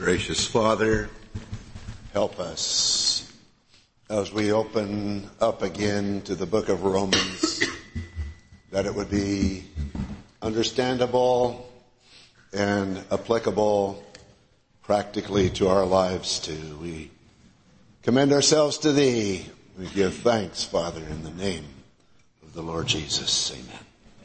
Gracious Father, help us as we open up again to the book of Romans, that it would be understandable and applicable practically to our lives too. We commend ourselves to Thee. We give thanks, Father, in the name of the Lord Jesus. Amen.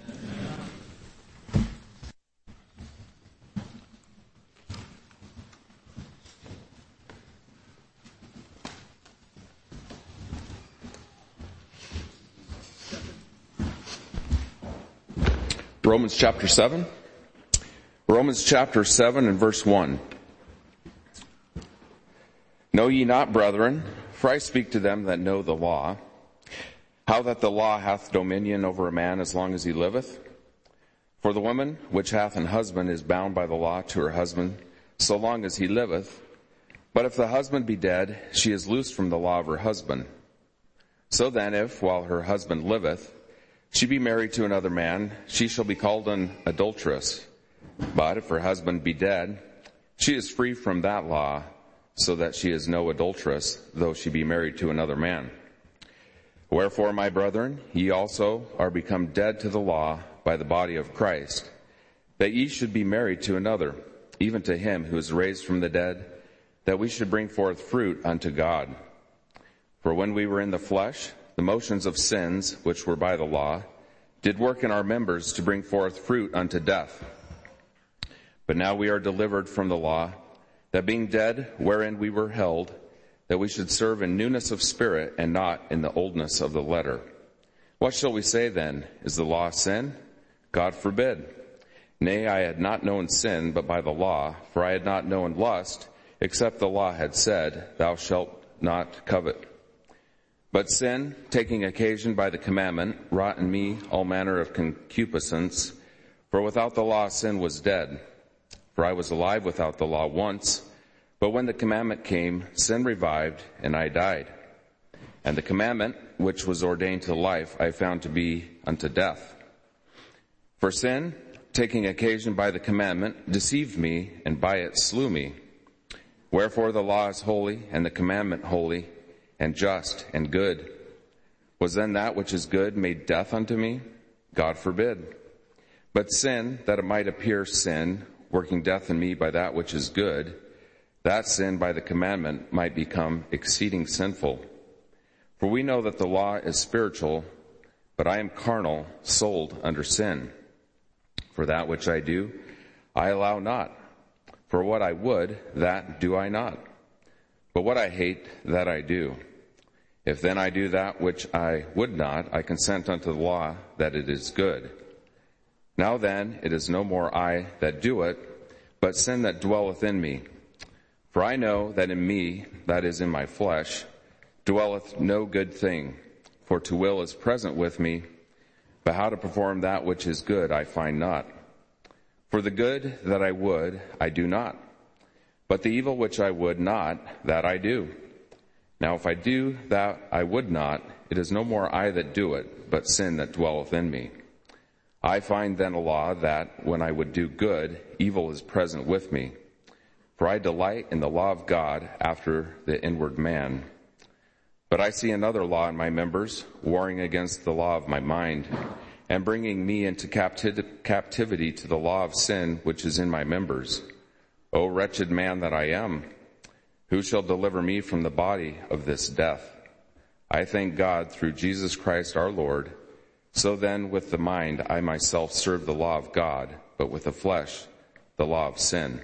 Romans chapter 7. Romans chapter 7 and verse 1. Know ye not, brethren, for I speak to them that know the law, how that the law hath dominion over a man as long as he liveth? For the woman which hath an husband is bound by the law to her husband so long as he liveth. But if the husband be dead, she is loosed from the law of her husband. So then, if, while her husband liveth, she be married to another man, she shall be called an adulteress. But if her husband be dead, she is free from that law, so that she is no adulteress, though she be married to another man. Wherefore, my brethren, ye also are become dead to the law by the body of Christ, that ye should be married to another, even to him who is raised from the dead, that we should bring forth fruit unto God. For when we were in the flesh, the motions of sins, which were by the law, did work in our members to bring forth fruit unto death. But now we are delivered from the law, that being dead wherein we were held, that we should serve in newness of spirit and not in the oldness of the letter. What shall we say then? Is the law sin? God forbid. Nay, I had not known sin but by the law, for I had not known lust, except the law had said, Thou shalt not covet. But sin, taking occasion by the commandment, wrought in me all manner of concupiscence. For without the law sin was dead. For I was alive without the law once, but when the commandment came, sin revived, and I died. And the commandment, which was ordained to life, I found to be unto death. For sin, taking occasion by the commandment, deceived me, and by it slew me. Wherefore the law is holy, and the commandment holy, and just, and good. Was then that which is good made death unto me? God forbid. But sin, that it might appear sin, working death in me by that which is good, that sin by the commandment might become exceeding sinful. For we know that the law is spiritual, but I am carnal, sold under sin. For that which I do, I allow not. For what I would, that do I not. But what I hate, that I do. If then I do that which I would not, I consent unto the law that it is good. Now then, it is no more I that do it, but sin that dwelleth in me. For I know that in me, that is in my flesh, dwelleth no good thing. For to will is present with me, but how to perform that which is good I find not. For the good that I would, I do not. But the evil which I would not, that I do. Now if I do that I would not, it is no more I that do it, but sin that dwelleth in me. I find then a law that, when I would do good, evil is present with me. For I delight in the law of God after the inward man. But I see another law in my members, warring against the law of my mind, and bringing me into captivity to the law of sin which is in my members. O wretched man that I am! Who shall deliver me from the body of this death? I thank God through Jesus Christ our Lord. So then with the mind I myself serve the law of God, but with the flesh the law of sin.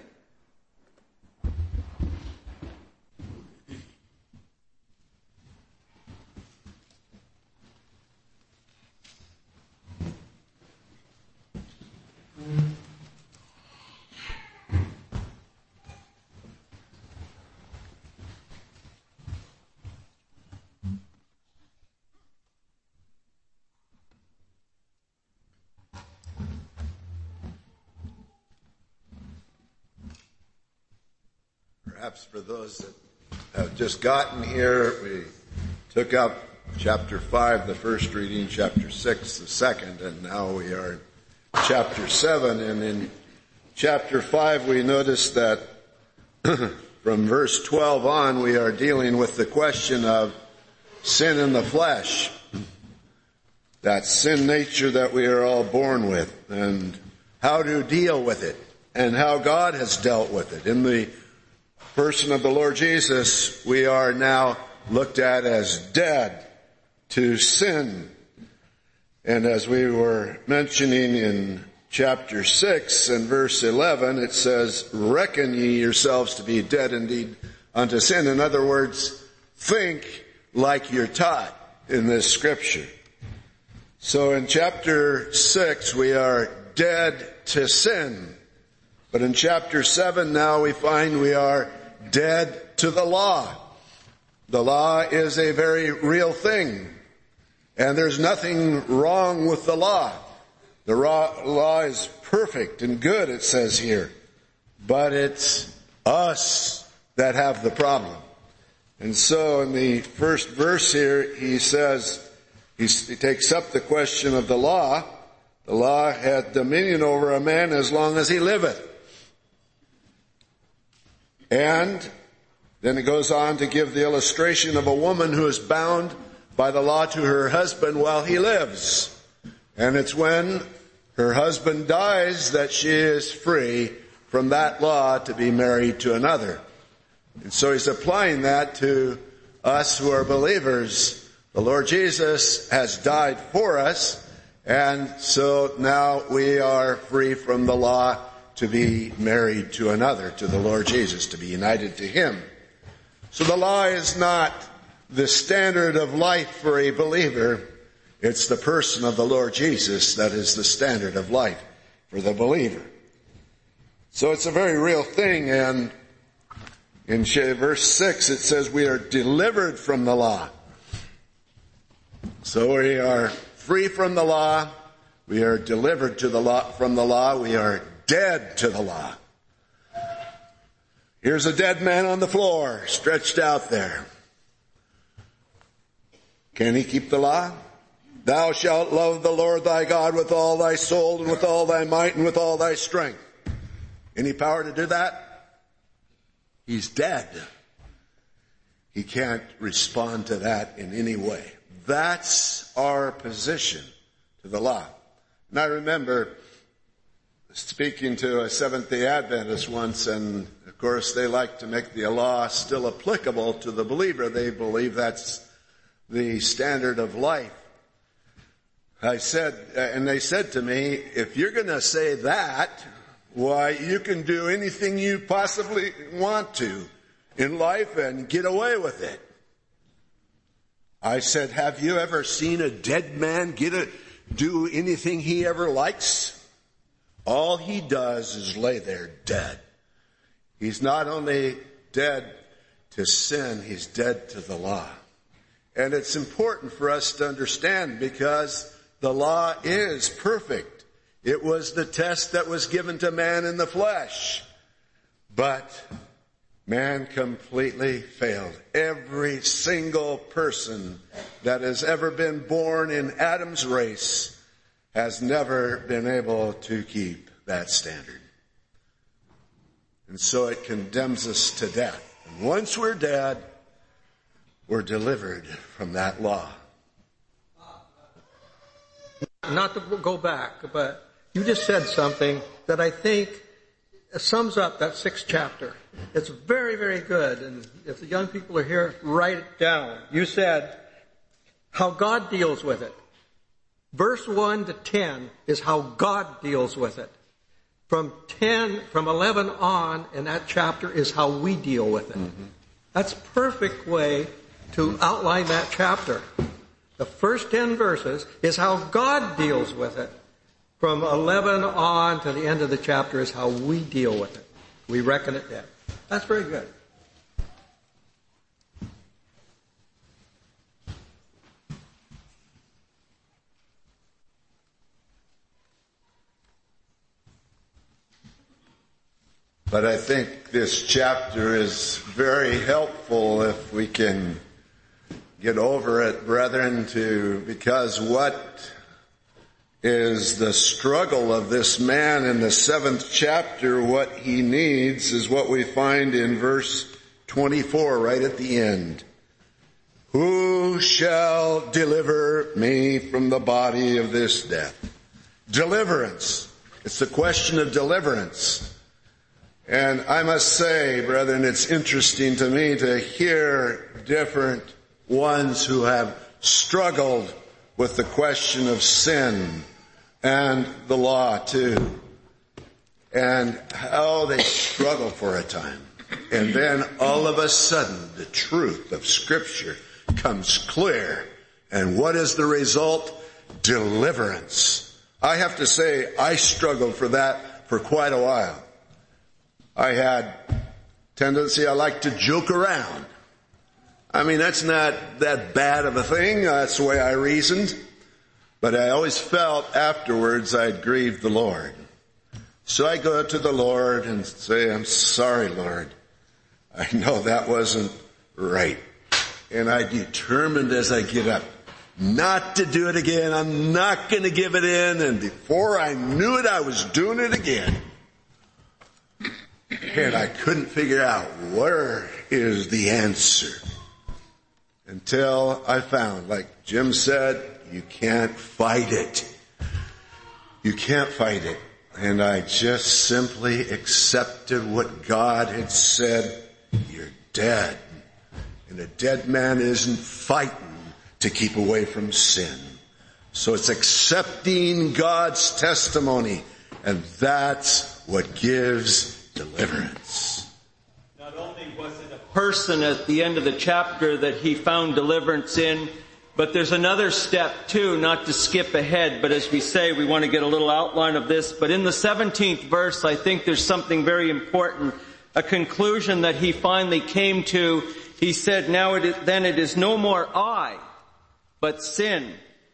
Perhaps for those that have just gotten here, we took up chapter 5, the first reading, chapter 6, the second, and now we are in chapter 7. And in chapter 5, we notice that from verse 12 on, we are dealing with the question of sin in the flesh. That sin nature that we are all born with, and how to deal with it, and how God has dealt with it. In the person of the Lord Jesus, we are now looked at as dead to sin. And as we were mentioning in chapter 6 and verse 11, it says, reckon ye yourselves to be dead indeed unto sin. In other words, think like you're taught in this scripture. So in chapter 6, we are dead to sin. But in chapter 7 now we find we are dead to the law. The law is a very real thing. And there's nothing wrong with the law. The law is perfect and good, it says here. But it's us that have the problem. And so in the first verse here, he says, he takes up the question of the law. The law hath dominion over a man as long as he liveth. And then it goes on to give the illustration of a woman who is bound by the law to her husband while he lives. And it's when her husband dies that she is free from that law to be married to another. And so he's applying that to us who are believers. The Lord Jesus has died for us, and so now we are free from the law to be married to another, to the Lord Jesus, to be united to Him. So the law is not the standard of life for a believer. It's the person of the Lord Jesus that is the standard of life for the believer. So it's a very real thing, and in verse 6 it says we are delivered from the law. So we are free from the law, we are delivered to the law, from the law, we are dead to the law. Here's a dead man on the floor, stretched out there. Can he keep the law? Thou shalt love the Lord thy God with all thy soul and with all thy might and with all thy strength. Any power to do that? He's dead. He can't respond to that in any way. That's our position to the law. And I remember speaking to a Seventh-day Adventist once, and of course they like to make the law still applicable to the believer. They believe that's the standard of life. They said to me, if you're going to say that, why, you can do anything you possibly want to in life and get away with it. I said, have you ever seen a dead man do anything he ever likes? All he does is lay there dead. He's not only dead to sin, he's dead to the law. And it's important for us to understand because the law is perfect. It was the test that was given to man in the flesh. But man completely failed. Every single person that has ever been born in Adam's race has never been able to keep that standard. And so it condemns us to death. And once we're dead, we're delivered from that law. Not to go back, but you just said something that I think sums up that 6th chapter. It's very, very good. And if the young people are here, write it down. You said how God deals with it. Verse 1 to 10 is how God deals with it. From 11 on in that chapter is how we deal with it. Mm-hmm. That's a perfect way to outline that chapter. The first 10 verses is how God deals with it. From 11 on to the end of the chapter is how we deal with it. We reckon it dead. That's very good. But I think this chapter is very helpful if we can get over it, brethren, because what is the struggle of this man in the 7th chapter. What he needs is what we find in verse 24, right at the end. Who shall deliver me from the body of this death? Deliverance. It's the question of deliverance. And I must say, brethren, it's interesting to me to hear different ones who have struggled with the question of sin and the law too, and how they struggle for a time. And then all of a sudden the truth of Scripture comes clear. And what is the result? Deliverance. I have to say, I struggled for that for quite a while. I had tendency, I like to joke around. I mean, that's not that bad of a thing. That's the way I reasoned. But I always felt afterwards I'd grieved the Lord. So I go to the Lord and say, I'm sorry, Lord. I know that wasn't right. And I determined as I get up not to do it again. I'm not going to give it in. And before I knew it, I was doing it again. And I couldn't figure out where is the answer until I found, like Jim said, you can't fight it. You can't fight it. And I just simply accepted what God had said. You're dead. And a dead man isn't fighting to keep away from sin. So it's accepting God's testimony. And that's what gives deliverance. Not only was it a person at the end of the chapter that he found deliverance in, but there's another step too, not to skip ahead, but as we say, we want to get a little outline of this. But in the 17th verse, I think there's something very important, a conclusion that he finally came to. He said, then it is no more I, but sin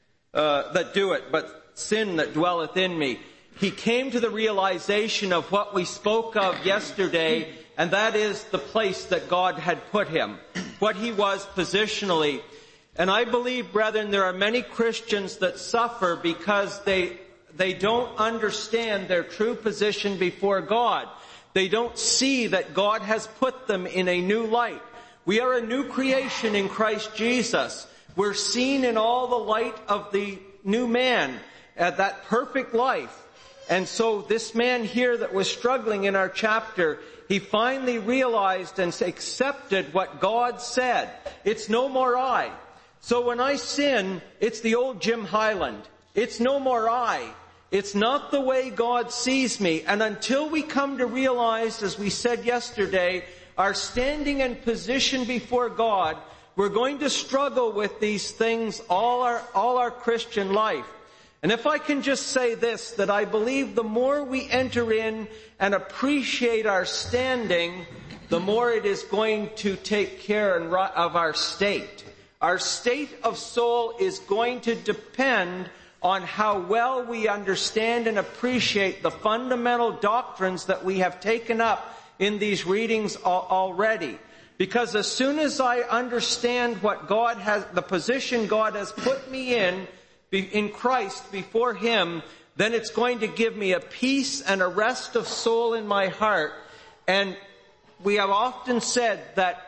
that do it, but sin that dwelleth in me. He came to the realization of what we spoke of yesterday, and that is the place that God had put him, what he was positionally. And I believe, brethren, there are many Christians that suffer because they don't understand their true position before God. They don't see that God has put them in a new light. We are a new creation in Christ Jesus. We're seen in all the light of the new man, that perfect life. And so this man here that was struggling in our chapter, he finally realized and accepted what God said. It's no more I. So when I sin, it's the old Jim Highland. It's no more I. It's not the way God sees me. And until we come to realize, as we said yesterday, our standing and position before God, we're going to struggle with these things all our Christian life. And if I can just say this, that I believe the more we enter in and appreciate our standing, the more it is going to take care of our state. Our state of soul is going to depend on how well we understand and appreciate the fundamental doctrines that we have taken up in these readings already. Because as soon as I understand what God has, the position God has put me in Christ before Him, then it's going to give me a peace and a rest of soul in my heart. And we have often said that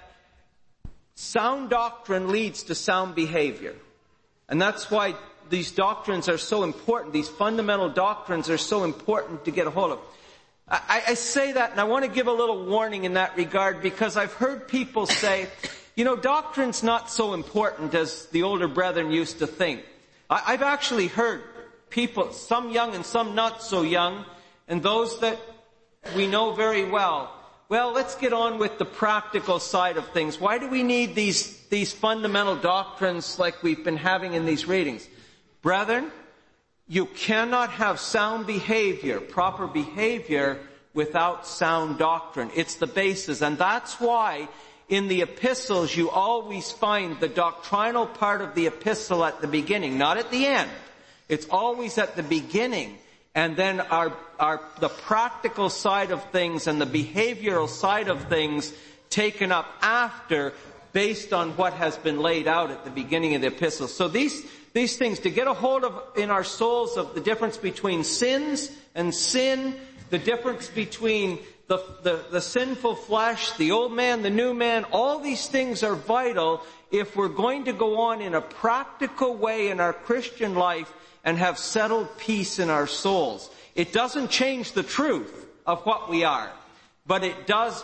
sound doctrine leads to sound behavior. And that's why these doctrines are so important. These fundamental doctrines are so important to get a hold of. I say that, and I want to give a little warning in that regard, because I've heard people say, doctrine's not so important as the older brethren used to think. I've actually heard people, some young and some not so young, and those that we know very well, let's get on with the practical side of things. Why do we need these fundamental doctrines like we've been having in these readings? Brethren, you cannot have sound behavior, proper behavior, without sound doctrine. It's the basis. And that's why in the epistles you always find the doctrinal part of the epistle at the beginning, not at the end. It's always at the beginning. And then the practical side of things and the behavioral side of things taken up after, based on what has been laid out at the beginning of the epistle. So these these things, to get a hold of in our souls of the difference between sins and sin, the difference between the sinful flesh, the old man, the new man, all these things are vital if we're going to go on in a practical way in our Christian life and have settled peace in our souls. It doesn't change the truth of what we are, but it does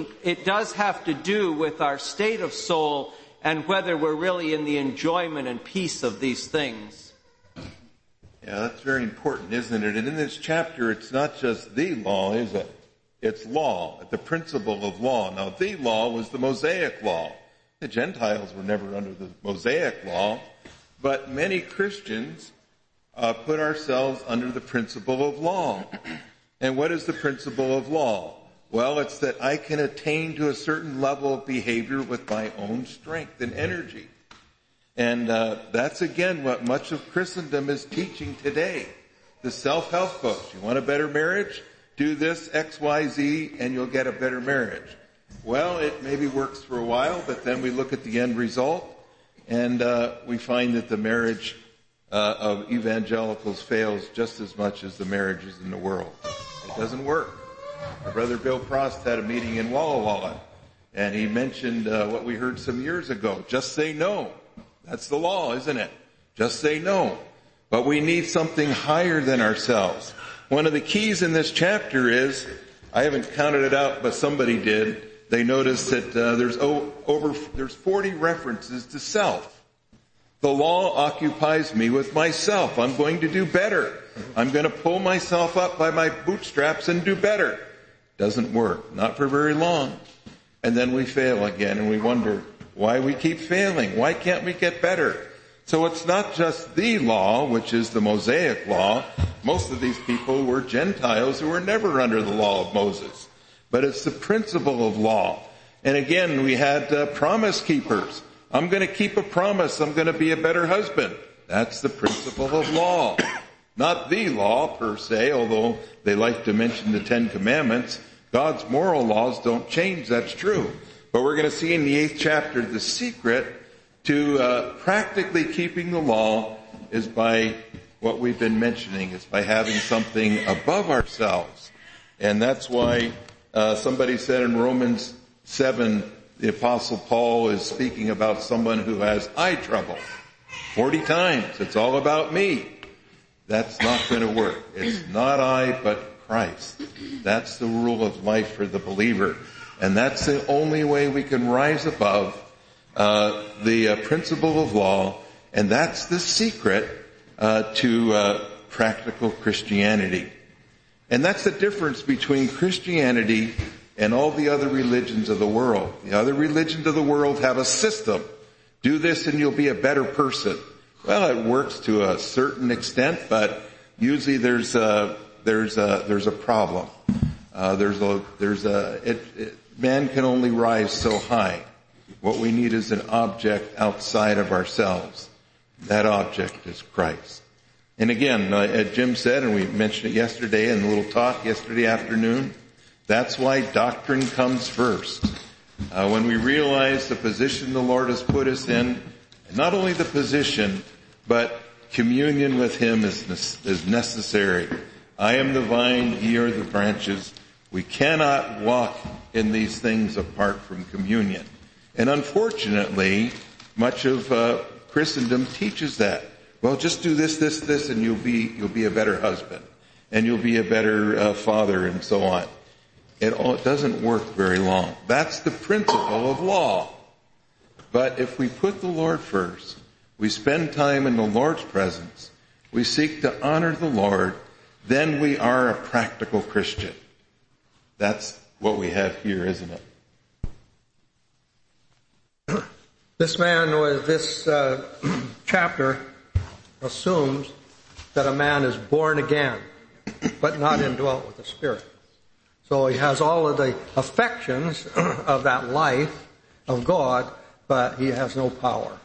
have to do with our state of soul and whether we're really in the enjoyment and peace of these things. Yeah, that's very important, isn't it? And in this chapter, it's not just the law, is it? It's law, the principle of law. Now, the law was the Mosaic law. The Gentiles were never under the Mosaic law, but many Christians put ourselves under the principle of law. And what is the principle of law? Well, it's that I can attain to a certain level of behavior with my own strength and energy. And that's, again, what much of Christendom is teaching today. The self-help books. You want a better marriage? Do this, X, Y, Z, and you'll get a better marriage. Well, it maybe works for a while, but then we look at the end result, and we find that the marriage of evangelicals fails just as much as the marriages in the world. It doesn't work. My brother Bill Prost had a meeting in Walla Walla, and he mentioned what we heard some years ago. Just say no. That's the law, isn't it? Just say no. But we need something higher than ourselves. One of the keys in this chapter is, I haven't counted it out, but somebody did. They noticed that there's 40 references to self. The law occupies me with myself. I'm going to do better. I'm going to pull myself up by my bootstraps and do better. Doesn't work. Not for very long. And then we fail again, and we wonder why we keep failing. Why can't we get better? So it's not just the law, which is the Mosaic law. Most of these people were Gentiles who were never under the law of Moses. But it's the principle of law. And again, we had promise keepers. I'm going to keep a promise. I'm going to be a better husband. That's the principle of law. Not the law per se, although they like to mention the Ten Commandments. God's moral laws don't change. That's true. But we're going to see in the 8th chapter the secret to practically keeping the law is by what we've been mentioning, is by having something above ourselves. And that's why somebody said in Romans 7, the Apostle Paul is speaking about someone who has eye trouble. 40 times. It's all about me. That's not going to work. It's not I, but Christ. That's the rule of life for the believer. And that's the only way we can rise above the principle of law. And that's the secret to practical Christianity. And that's the difference between Christianity and all the other religions of the world. The other religions of the world have a system. Do this and you'll be a better person. Well, it works to a certain extent, but usually there's a problem. Man can only rise so high. What we need is an object outside of ourselves. That object is Christ. And again, as Jim said, and we mentioned it yesterday in the little talk yesterday afternoon, that's why doctrine comes first. When we realize the position the Lord has put us in, and not only the position, but communion with Him is necessary. I am the vine, ye are the branches. We cannot walk in these things apart from communion. And unfortunately, much of Christendom teaches that. Well, just do this, and you'll be a better husband, and you'll be a better father, and so on. It doesn't work very long. That's the principle of law. But if we put the Lord first, we spend time in the Lord's presence, we seek to honor the Lord, then we are a practical Christian. That's what we have here, isn't it? This chapter assumes that a man is born again, but not indwelt with the Spirit. So he has all of the affections of that life of God, but he has no power.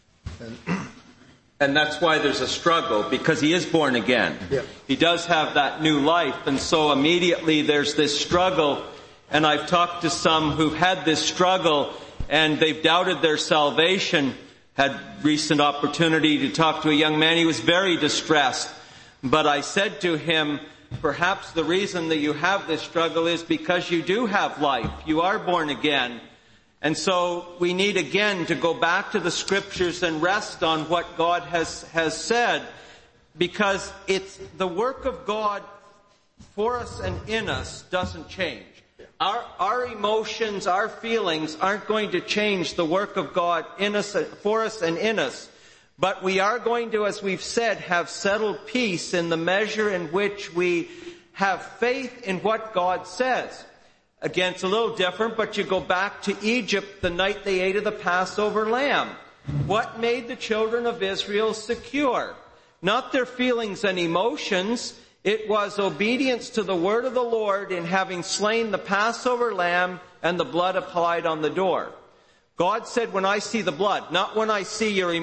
And that's why there's a struggle, because he is born again. Yeah. He does have that new life, and so immediately there's this struggle. And I've talked to some who've had this struggle, and they've doubted their salvation, had recent opportunity to talk to a young man. He was very distressed. But I said to him, perhaps the reason that you have this struggle is because you do have life. You are born again. And so we need again to go back to the Scriptures and rest on what God has said, because it's the work of God for us and in us doesn't change. Our emotions, our feelings aren't going to change the work of God in us, for us and in us. But we are going to, as we've said, have settled peace in the measure in which we have faith in what God says. Again, it's a little different, but you go back to Egypt the night they ate of the Passover lamb. What made the children of Israel secure? Not their feelings and emotions. It was obedience to the word of the Lord in having slain the Passover lamb and the blood applied on the door. God said, when I see the blood, not when I see your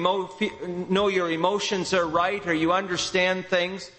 emotions are right or you understand things.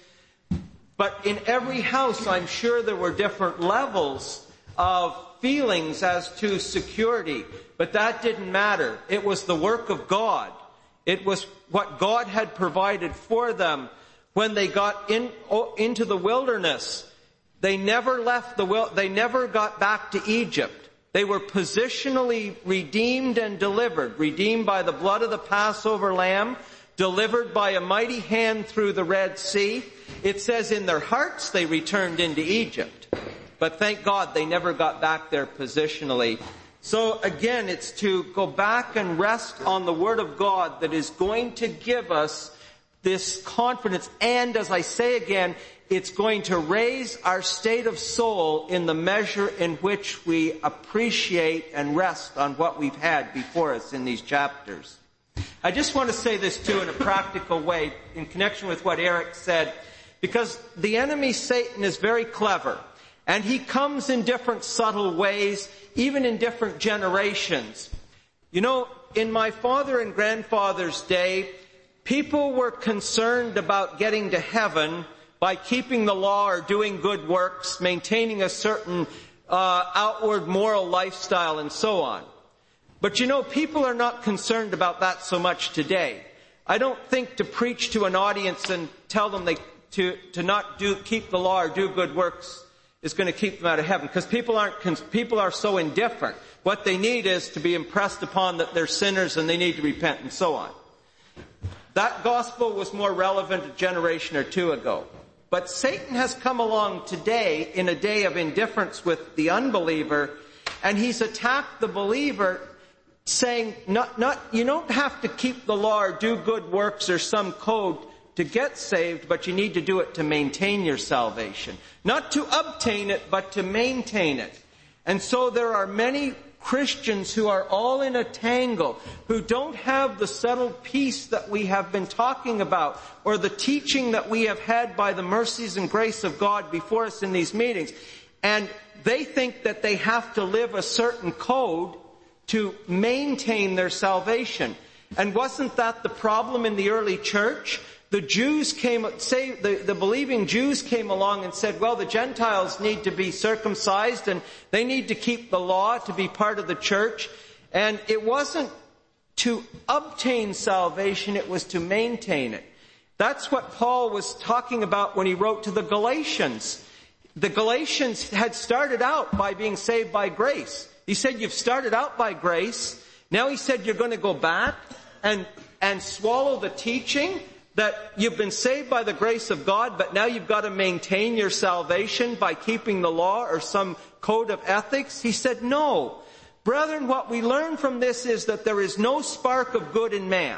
But in every house, I'm sure there were different levels of feelings as to security. But that didn't matter. It was the work of God. It was what God had provided for them. When they got into the wilderness, they never left they never got back to Egypt. They were positionally redeemed and delivered. Redeemed by the blood of the Passover lamb, delivered by a mighty hand through the Red Sea. It says in their hearts they returned into Egypt. But thank God they never got back there positionally. So again, it's to go back and rest on the Word of God that is going to give us this confidence. And as I say again, it's going to raise our state of soul in the measure in which we appreciate and rest on what we've had before us in these chapters. I just want to say this too in a practical way in connection with what Eric said, because the enemy, Satan, is very clever. And he comes in different subtle ways, even in different generations. You know, in my father and grandfather's day, people were concerned about getting to heaven by keeping the law or doing good works, maintaining a certain outward moral lifestyle and so on. But you know, people are not concerned about that so much today. I don't think to preach to an audience and tell them to not keep the law or do good works is going to keep them out of heaven, because people are so indifferent. What they need is to be impressed upon that they're sinners and they need to repent and so on. That gospel was more relevant a generation or two ago. But Satan has come along today in a day of indifference with the unbeliever, and he's attacked the believer saying, you don't have to keep the law or do good works or some code to get saved, but you need to do it to maintain your salvation. Not to obtain it, but to maintain it. And so there are many Christians who are all in a tangle, who don't have the settled peace that we have been talking about, or the teaching that we have had by the mercies and grace of God before us in these meetings. And they think that they have to live a certain code to maintain their salvation. And wasn't that the problem in the early church? The Jews the believing Jews came along and said, well, the Gentiles need to be circumcised and they need to keep the law to be part of the church. And it wasn't to obtain salvation, it was to maintain it. That's what Paul was talking about when he wrote to the Galatians. The Galatians had started out by being saved by grace. He said, you've started out by grace. Now he said, you're going to go back and swallow the teaching that you've been saved by the grace of God, but now you've got to maintain your salvation by keeping the law or some code of ethics. He said, no. Brethren, what we learn from this is that there is no spark of good in man.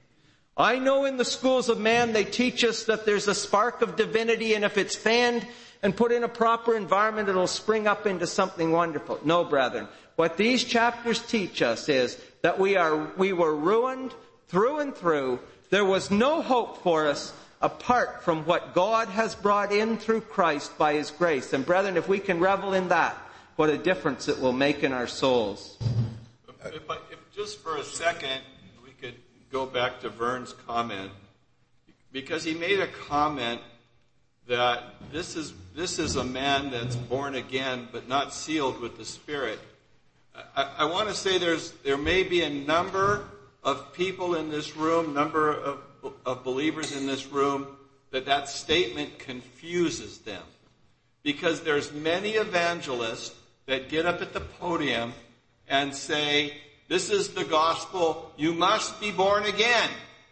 I know in the schools of man they teach us that there's a spark of divinity, and if it's fanned and put in a proper environment, it'll spring up into something wonderful. No, brethren. What these chapters teach us is that we were ruined through and through. There was no hope for us apart from what God has brought in through Christ by His grace. And brethren, if we can revel in that, what a difference it will make in our souls. If just for a second we could go back to Vern's comment, because he made a comment that this is a man that's born again but not sealed with the Spirit. I want to say there may be a number of people in this room, number of believers in this room, that statement confuses them. Because there's many evangelists that get up at the podium and say, this is the gospel, you must be born again.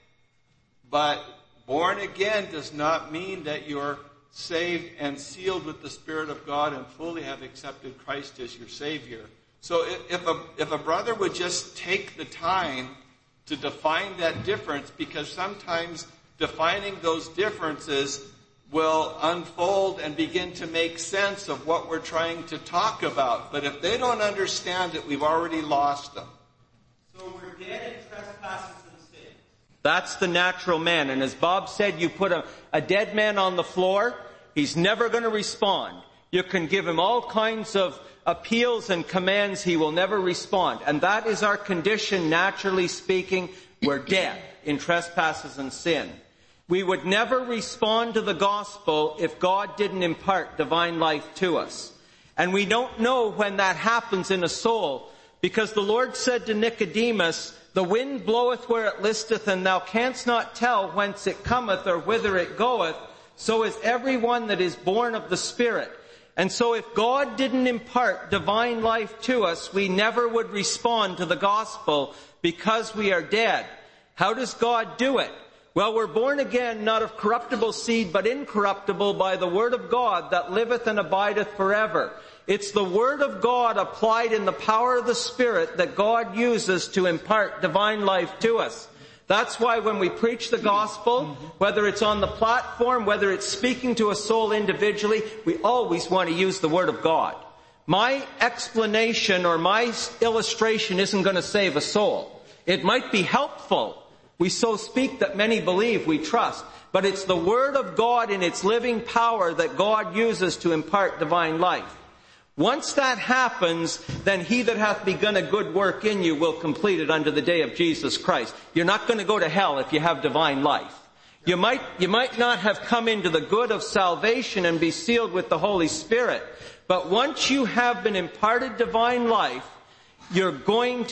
But born again does not mean that you're saved and sealed with the Spirit of God and fully have accepted Christ as your Savior. So if a brother would just take the time to define that difference, because sometimes defining those differences will unfold and begin to make sense of what we're trying to talk about. But if they don't understand it, we've already lost them. So we're dead in trespasses and sins. That's the natural man. And as Bob said, you put a dead man on the floor, he's never going to respond. You can give him all kinds of appeals and commands, he will never respond. And that is our condition, naturally speaking. We're dead in trespasses and sin. We would never respond to the gospel if God didn't impart divine life to us. And we don't know when that happens in a soul, because the Lord said to Nicodemus, the wind bloweth where it listeth, and thou canst not tell whence it cometh or whither it goeth. So is everyone that is born of the Spirit. And so if God didn't impart divine life to us, we never would respond to the gospel because we are dead. How does God do it? Well, we're born again, not of corruptible seed, but incorruptible, by the word of God that liveth and abideth forever. It's the word of God applied in the power of the Spirit that God uses to impart divine life to us. That's why when we preach the gospel, whether it's on the platform, whether it's speaking to a soul individually, we always want to use the word of God. My explanation or my illustration isn't going to save a soul. It might be helpful. We so speak that many believe, we trust. But it's the word of God in its living power that God uses to impart divine life. Once that happens, then he that hath begun a good work in you will complete it unto the day of Jesus Christ. You're not going to go to hell if you have divine life. You might not have come into the good of salvation and be sealed with the Holy Spirit. But once you have been imparted divine life, you're going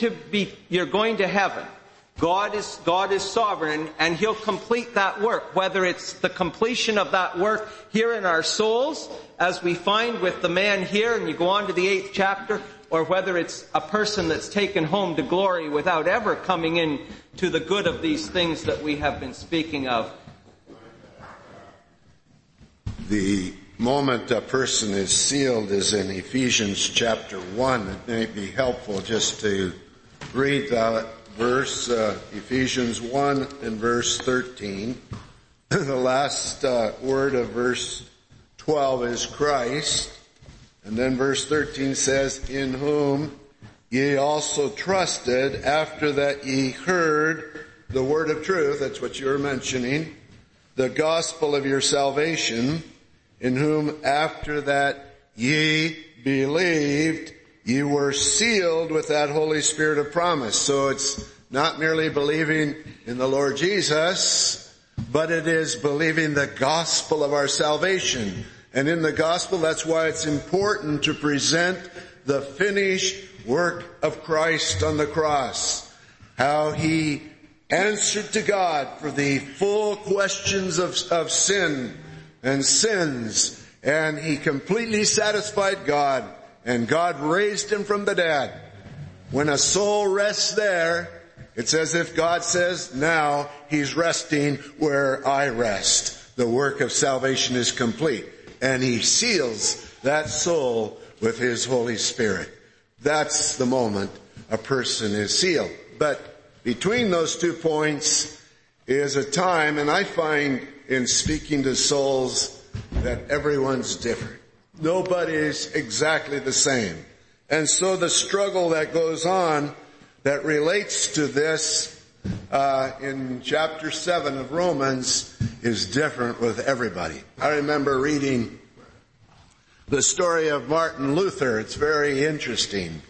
to heaven. God is sovereign, and he'll complete that work, whether it's the completion of that work here in our souls, as we find with the man here, and you go on to the 8th chapter, or whether it's a person that's taken home to glory without ever coming in to the good of these things that we have been speaking of. The moment a person is sealed is in Ephesians chapter 1. It may be helpful just to read that verse, Ephesians 1 and verse 13. The last word of verse 12 is Christ. And then verse 13 says, in whom ye also trusted after that ye heard the word of truth. That's what you were mentioning. The gospel of your salvation, in whom after that ye believed, you were sealed with that Holy Spirit of promise. So it's not merely believing in the Lord Jesus, but it is believing the gospel of our salvation. And in the gospel, that's why it's important to present the finished work of Christ on the cross. How he answered to God for the full questions of sin and sins. And he completely satisfied God. And God raised him from the dead. When a soul rests there, it's as if God says, now he's resting where I rest. The work of salvation is complete. And he seals that soul with his Holy Spirit. That's the moment a person is sealed. But between those 2 points is a time, and I find in speaking to souls that everyone's different. Nobody's exactly the same. And so the struggle that goes on that relates to this in chapter 7 of Romans is different with everybody. I remember reading the story of Martin Luther. It's very interesting.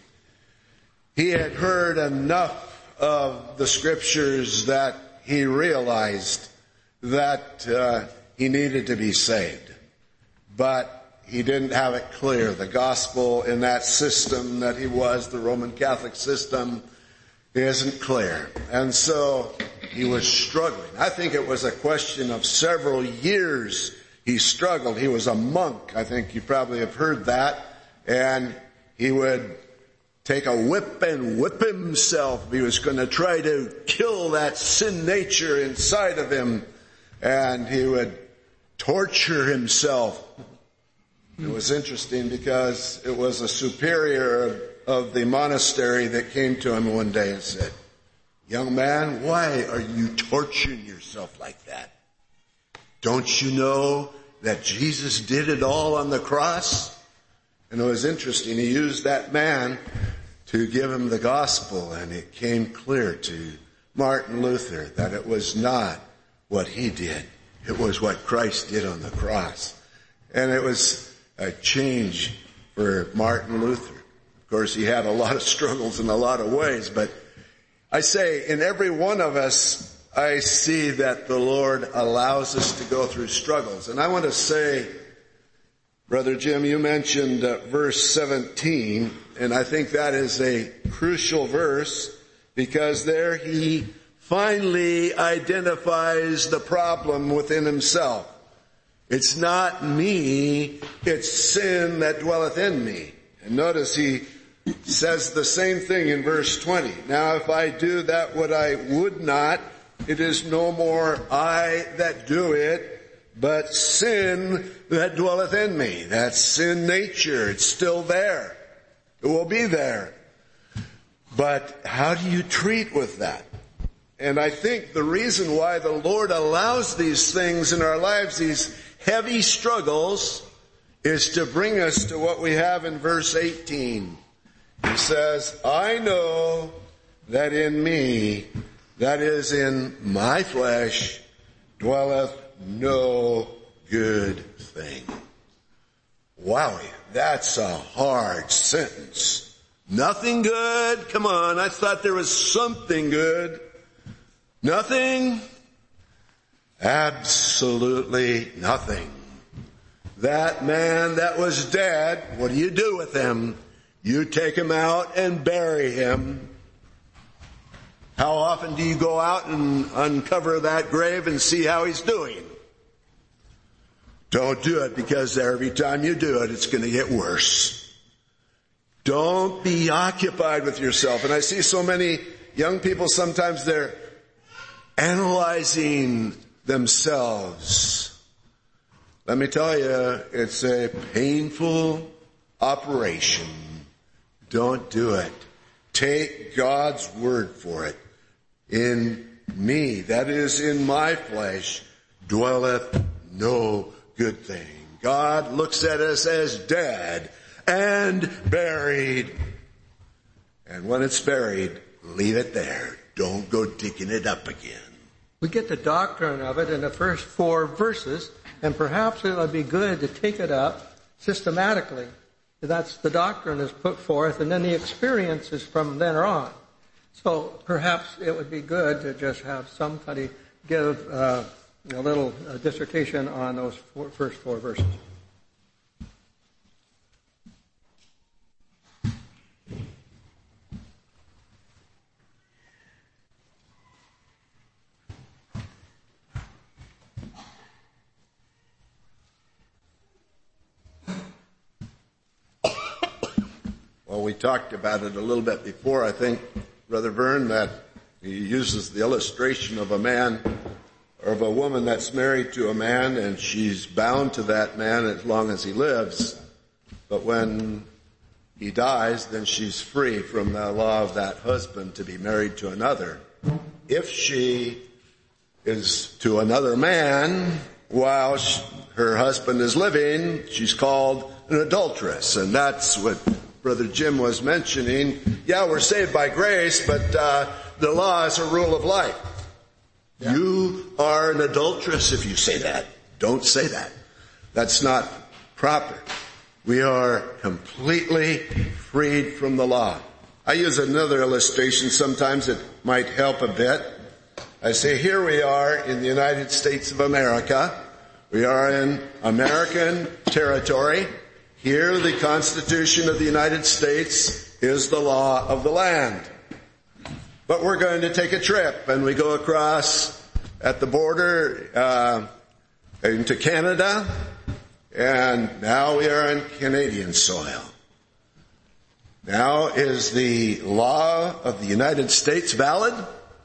He had heard enough of the scriptures that he realized that he needed to be saved. But he didn't have it clear. The gospel in that system that he was, the Roman Catholic system, isn't clear. And so he was struggling. I think it was a question of several years he struggled. He was a monk. I think you probably have heard that. And he would take a whip and whip himself. He was going to try to kill that sin nature inside of him. And he would torture himself. It was interesting because it was a superior of the monastery that came to him one day and said, "Young man, why are you torturing yourself like that? Don't you know that Jesus did it all on the cross?" And it was interesting. He used that man to give him the gospel, and it came clear to Martin Luther that it was not what he did. It was what Christ did on the cross. And it was a change for Martin Luther. Of course, he had a lot of struggles in a lot of ways, but I say in every one of us, I see that the Lord allows us to go through struggles. And I want to say, Brother Jim, you mentioned verse 17, and I think that is a crucial verse because there he finally identifies the problem within himself. It's not me, it's sin that dwelleth in me. And notice he says the same thing in verse 20. Now if I do that what I would not, it is no more I that do it, but sin that dwelleth in me. That's sin nature. It's still there. It will be there. But how do you treat with that? And I think the reason why the Lord allows these things in our lives, these heavy struggles, is to bring us to what we have in verse 18. He says, I know that in me, that is in my flesh, dwelleth no good thing. Wowie, that's a hard sentence. Nothing good? Come on, I thought there was something good. Nothing? Absolutely nothing. That man that was dead, what do you do with him? You take him out and bury him. How often do you go out and uncover that grave and see how he's doing? Don't do it, because every time you do it, it's going to get worse. Don't be occupied with yourself. And I see so many young people, sometimes they're analyzing themselves. Let me tell you, it's a painful operation. Don't do it. Take God's word for it. In me, that is in my flesh, dwelleth no good thing. God looks at us as dead and buried. And when it's buried, leave it there. Don't go digging it up again. We get the doctrine of it in the first 4 verses, and perhaps it would be good to take it up systematically. That's the doctrine is put forth, and then the experience is from then on. So perhaps it would be good to just have somebody give a little dissertation on those first 4 verses. Well, we talked about it a little bit before, I think, Brother Vern, that he uses the illustration of a man or of a woman that's married to a man, and she's bound to that man as long as he lives. But when he dies, then she's free from the law of that husband to be married to another. If she is to another man while her husband is living, she's called an adulteress. And that's what Brother Jim was mentioning. Yeah, we're saved by grace, but the law is a rule of life. Yeah. You are an adulteress if you say that. Don't say that. That's not proper. We are completely freed from the law. I use another illustration. Sometimes it might help a bit. I say, here we are in the United States of America. We are in American territory. Here, the Constitution of the United States is the law of the land. but we're going to take a trip, and we go across at the border into Canada, and now we are on Canadian soil. Now, is the law of the United States valid?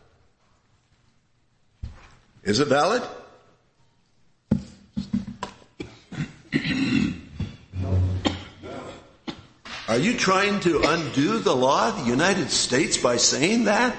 Is it valid? Are you trying to undo the law of the United States by saying that?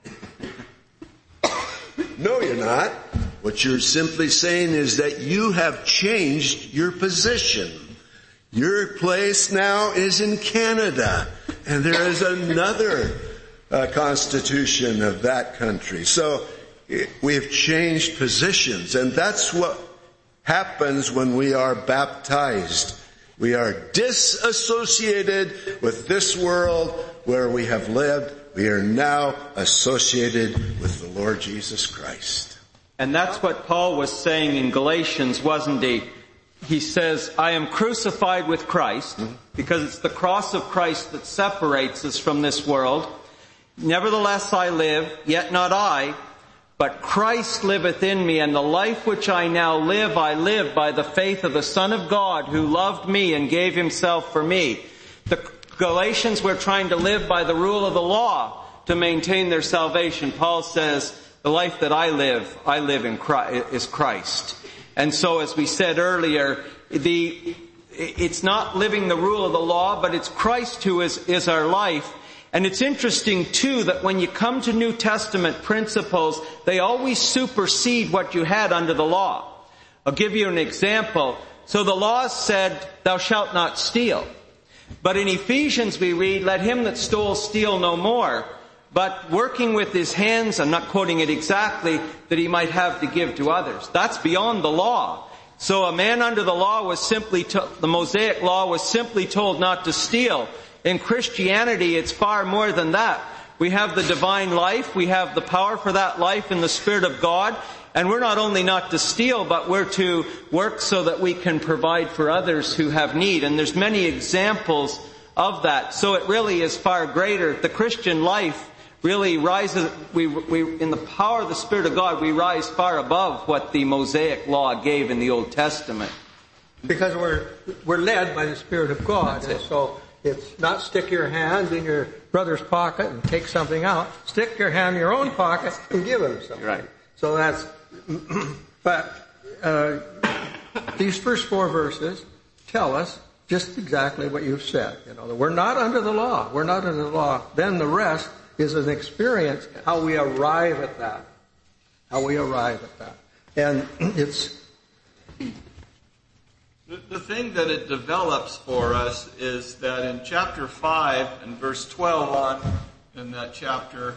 No, you're not. What you're simply saying is that you have changed your position. Your place now is in Canada, and there is another constitution of that country. So we have changed positions, and that's what happens when we are baptized. We are disassociated with this world where we have lived. We are now associated with the Lord Jesus Christ. And that's what Paul was saying in Galatians, wasn't he? He says, I am crucified with Christ, because it's the cross of Christ that separates us from this world. Nevertheless I live, yet not I, but Christ liveth in me, and the life which I now live, I live by the faith of the Son of God, who loved me and gave himself for me. The Galatians were trying to live by the rule of the law to maintain their salvation. Paul says, the life that I live in Christ, is Christ. And so, as we said earlier, it's not living the rule of the law, but it's Christ who is our life. And it's interesting, too, that when you come to New Testament principles, they always supersede what you had under the law. I'll give you an example. So the law said, thou shalt not steal. But in Ephesians we read, let him that stole steal no more, but working with his hands, I'm not quoting it exactly, that he might have to give to others. That's beyond the law. So a man under the law was simply, the Mosaic law was simply told not to steal. In Christianity, it's far more than that. We have the divine life, we have the power for that life in the Spirit of God, and we're not only not to steal, but we're to work so that we can provide for others who have need. And there's many examples of that. So it really is far greater. The Christian life really rises, we in the power of the Spirit of God, we rise far above what the Mosaic law gave in the Old Testament. Because we're led by the Spirit of God. And so it's not stick your hand in your brother's pocket and take something out. Stick your hand in your own pocket and give him something. Right. So that's, but these first 4 verses tell us just exactly what you've said. You know, that we're not under the law. We're not under the law. Then the rest is an experience, how we arrive at that. How we arrive at that. And it's... The thing that it develops for us is that in chapter 5 and verse 12 on, in that chapter,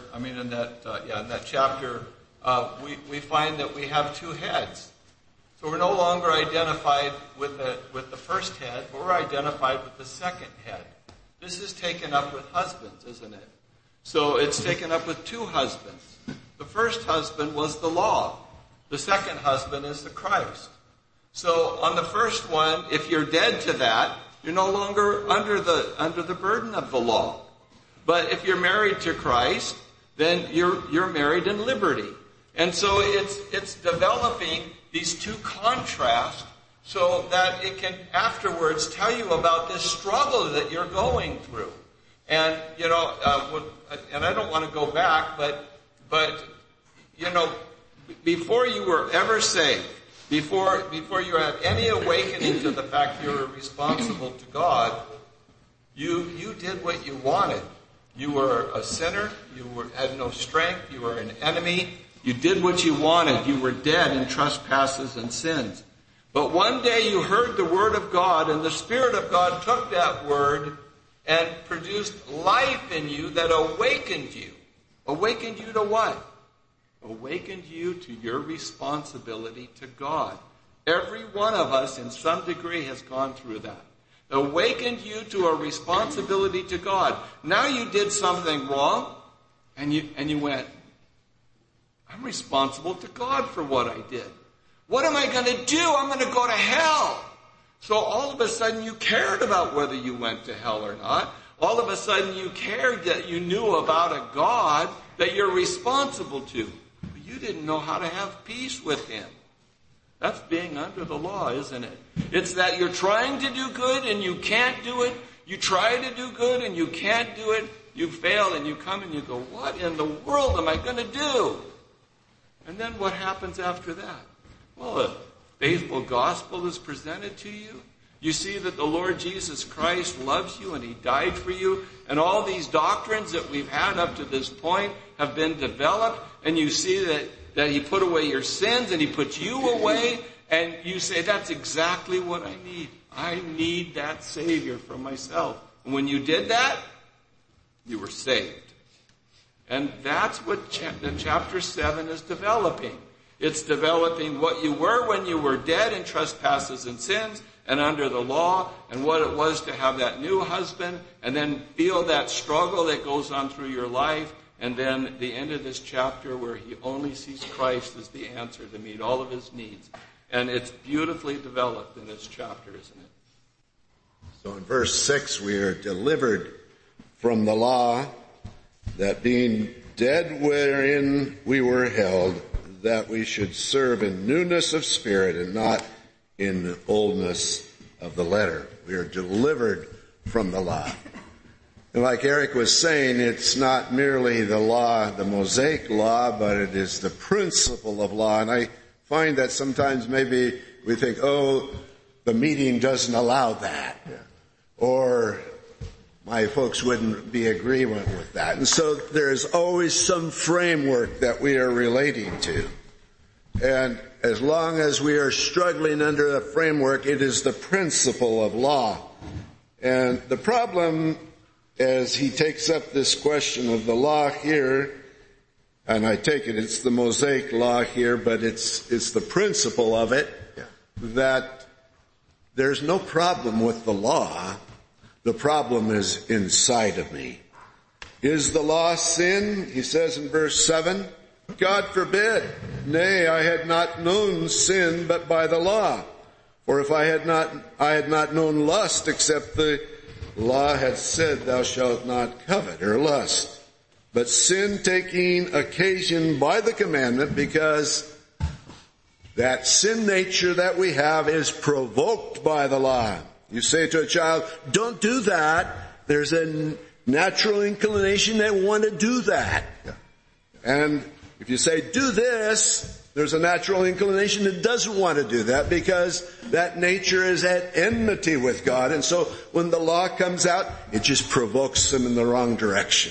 we find that we have 2 heads. So we're no longer identified with the first head, but we're identified with the second head. This is taken up with husbands, isn't it? So it's taken up with 2 husbands. The first husband was the law. The second husband is the Christ. So on the first one, if you're dead to that, you're no longer under the burden of the law. But if you're married to Christ, then you're married in liberty. And so it's developing these 2 contrasts so that it can afterwards tell you about this struggle that you're going through. And, you know, and I don't want to go back, but, you know, before you were ever saved, before you had any awakening to the fact you were responsible to God, you did what you wanted. You were a sinner. You had no strength. You were an enemy. You did what you wanted. You were dead in trespasses and sins. But one day you heard the Word of God, and the Spirit of God took that Word and produced life in you that awakened you. Awakened you to what? Awakened you to your responsibility to God. Every one of us in some degree has gone through that. Awakened you to a responsibility to God. Now you did something wrong, and you went, I'm responsible to God for what I did. What am I going to do? I'm going to go to hell. So all of a sudden you cared about whether you went to hell or not. all of a sudden you cared that you knew about a God that you're responsible to. But you didn't know how to have peace with him. That's being under the law, isn't it? It's that you're trying to do good and you can't do it. You try to do good and you can't do it. You fail and you come and you go, what in the world am I going to do? And then what happens after that? Well, a faithful gospel is presented to you. You see that the Lord Jesus Christ loves you and he died for you. And all these doctrines that we've had up to this point have been developed. And you see that he put away your sins and he put you away. And you say, that's exactly what I need. I need that Savior for myself. And when you did that, you were saved. And that's what chapter 7 is developing. It's developing what you were when you were dead in trespasses and sins and under the law, and what it was to have that new husband, and then feel that struggle that goes on through your life, and then the end of this chapter where he only sees Christ as the answer to meet all of his needs. And it's beautifully developed in this chapter, isn't it? So in verse 6, we are delivered from the law, that being dead wherein we were held, that we should serve in newness of spirit and not in oldness of the letter. We are delivered from the law. And like Eric was saying, it's not merely the law, the Mosaic law, but it is the principle of law. And I find that sometimes maybe we think, oh, the meeting doesn't allow that. Yeah. Or my folks wouldn't be agreeing with that. And so there's always some framework that we are relating to. And as long as we are struggling under a framework, it is the principle of law. And the problem, as he takes up this question of the law here, and I take it it's the Mosaic law here, but it's the principle of it, that there's no problem with the law. The problem is inside of me. Is the law sin? He says in verse 7, God forbid. Nay, I had not known sin but by the law. For if I had not known lust, except the law had said, thou shalt not covet or lust. But sin taking occasion by the commandment, because that sin nature that we have is provoked by the law. You say to a child, don't do that. There's a natural inclination they want to do that. And if you say, do this, there's a natural inclination that doesn't want to do that, because that nature is at enmity with God. And so when the law comes out, it just provokes them in the wrong direction.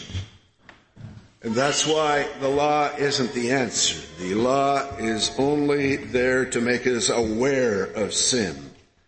And that's why the law isn't the answer. The law is only there to make us aware of sin.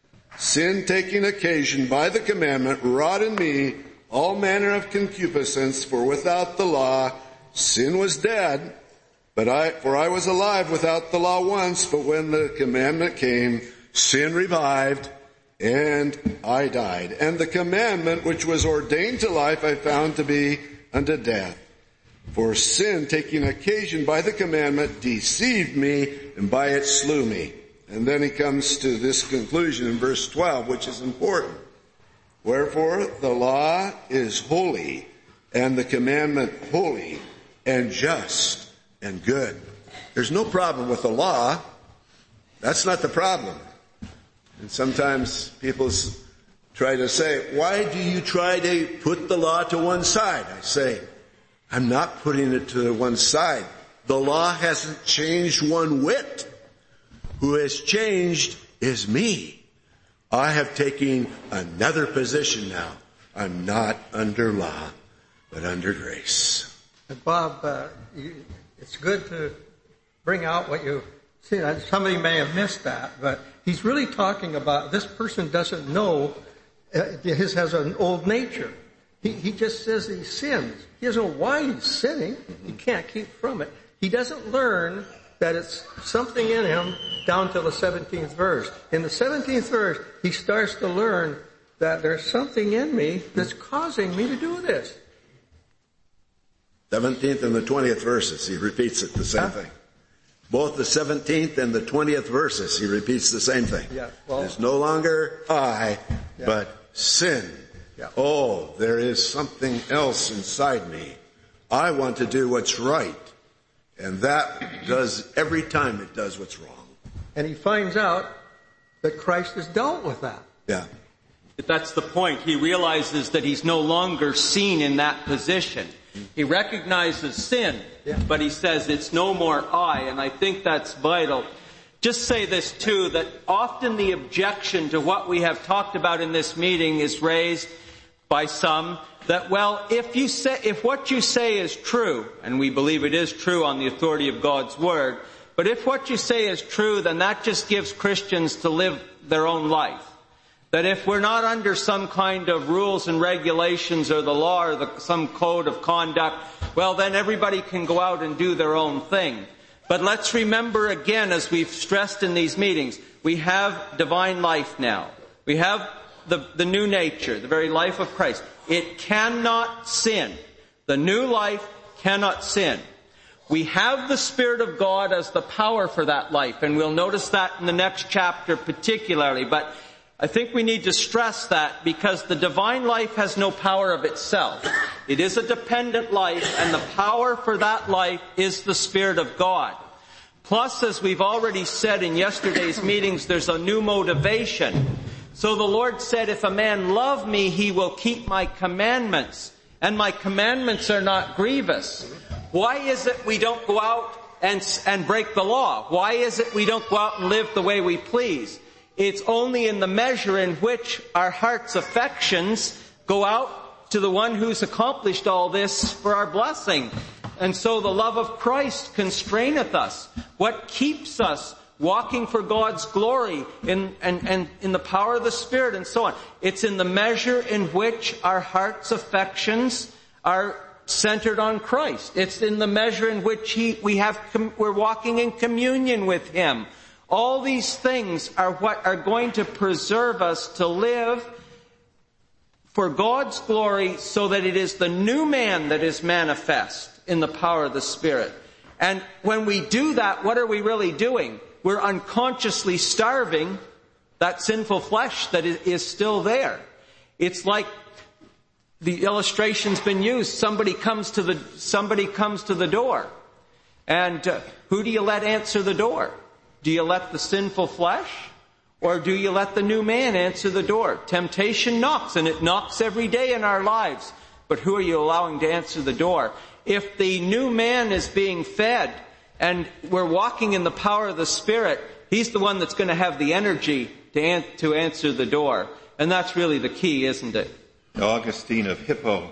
Sin taking occasion by the commandment wrought in me all manner of concupiscence, for without the law sin was dead, for I was alive without the law once, but when the commandment came, sin revived, and I died. And the commandment which was ordained to life I found to be unto death. For sin taking occasion by the commandment deceived me, and by it slew me. And then he comes to this conclusion in verse 12, which is important. Wherefore the law is holy, and the commandment holy, and just, and good. There's no problem with the law. That's not the problem. And sometimes people try to say, why do you try to put the law to one side? I say, I'm not putting it to one side. The law hasn't changed one whit. Who has changed is me. I have taken another position now. I'm not under law, but under grace. And Bob, it's good to bring out what you see. Somebody may have missed that, but he's really talking about this person doesn't know, has an old nature. He just says he sins. He doesn't know why he's sinning. He can't keep from it. He doesn't learn that it's something in him down to the 17th verse. In the 17th verse, he starts to learn that there's something in me that's causing me to do this. 17th and the 20th verses, he repeats it, the same thing. Both the 17th and the 20th verses, he repeats the same thing. Yeah, well, it's no longer I, but sin Yeah. Oh, there is something else inside me. I want to do what's right. And that does every time it does what's wrong. And he finds out that Christ has dealt with that. Yeah. That's the point. He realizes that he's no longer seen in that position. He recognizes sin, but he says it's no more I, and I think that's vital. Just say this too, that often the objection to what we have talked about in this meeting is raised by some that, well, if what you say is true, and we believe it is true on the authority of God's Word, but if what you say is true, then that just gives Christians to live their own life. That if we're not under some kind of rules and regulations or the law or some code of conduct, well, then everybody can go out and do their own thing. But let's remember again, as we've stressed in these meetings, we have divine life now. We have the new nature, the very life of Christ. It cannot sin. The new life cannot sin. We have the Spirit of God as the power for that life, and we'll notice that in the next chapter particularly. But I think we need to stress that because the divine life has no power of itself. It is a dependent life, and the power for that life is the Spirit of God. Plus, as we've already said in yesterday's meetings, there's a new motivation. So the Lord said, if a man love me, he will keep my commandments, and my commandments are not grievous. Why is it we don't go out and break the law? Why is it we don't go out and live the way we please? It's only in the measure in which our heart's affections go out to the one who's accomplished all this for our blessing. And so the love of Christ constraineth us. What keeps us walking for God's glory and in the power of the Spirit and so on. It's in the measure in which our heart's affections are centered on Christ. It's in the measure in which we're walking in communion with Him. All these things are what are going to preserve us to live for God's glory so that it is the new man that is manifest in the power of the Spirit. And when we do that, what are we really doing? We're unconsciously starving that sinful flesh that is still there. It's like the illustration's been used. Somebody comes to the door. And who do you let answer the door? Do you let the sinful flesh? Or do you let the new man answer the door? Temptation knocks, and it knocks every day in our lives. But who are you allowing to answer the door? If the new man is being fed, and we're walking in the power of the Spirit, he's the one that's going to have the energy to answer the door. And that's really the key, isn't it? Augustine of Hippo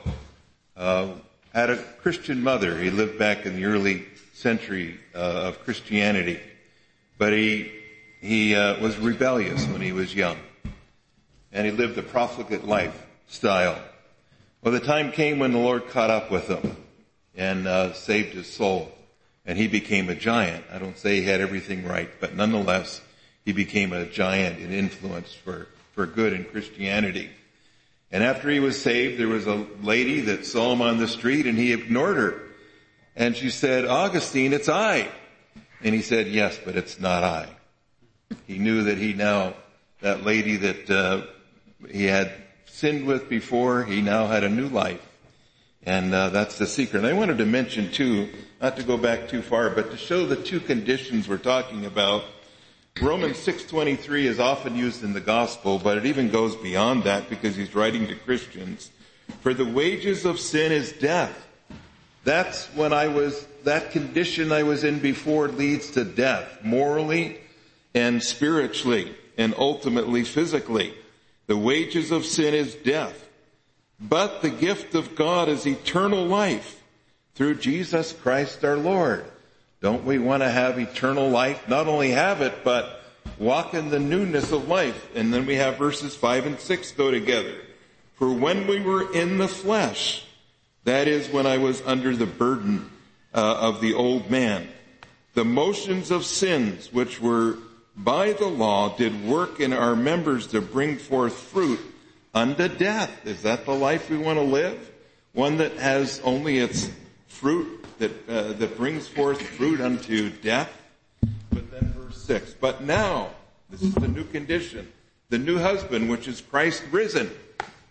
had a Christian mother. He lived back in the early century of Christianity. But he was rebellious when he was young. And he lived a profligate lifestyle. Well, the time came when the Lord caught up with him and saved his soul. And he became a giant. I don't say he had everything right, but nonetheless, he became a giant in influence for good in Christianity. And after he was saved, there was a lady that saw him on the street and he ignored her. And she said, Augustine, it's I. And he said, yes, but it's not I. He knew that that lady that he had sinned with before, he now had a new life. And that's the secret. And I wanted to mention too, not to go back too far, but to show the two conditions we're talking about. Romans 6:23 is often used in the gospel, but it even goes beyond that because he's writing to Christians. For the wages of sin is death. That's when that condition I was in before leads to death, morally and spiritually, and ultimately physically. The wages of sin is death. But the gift of God is eternal life through Jesus Christ our Lord. Don't we want to have eternal life? Not only have it, but walk in the newness of life. And then we have verses 5 and 6 go together. For when we were in the flesh, that is when I was under the burden of the old man, the motions of sins which were by the law did work in our members to bring forth fruit unto death. Is that the life we want to live? One that has only its fruit that brings forth fruit unto death? But then verse 6, but now, this is the new condition, the new husband, which is Christ risen,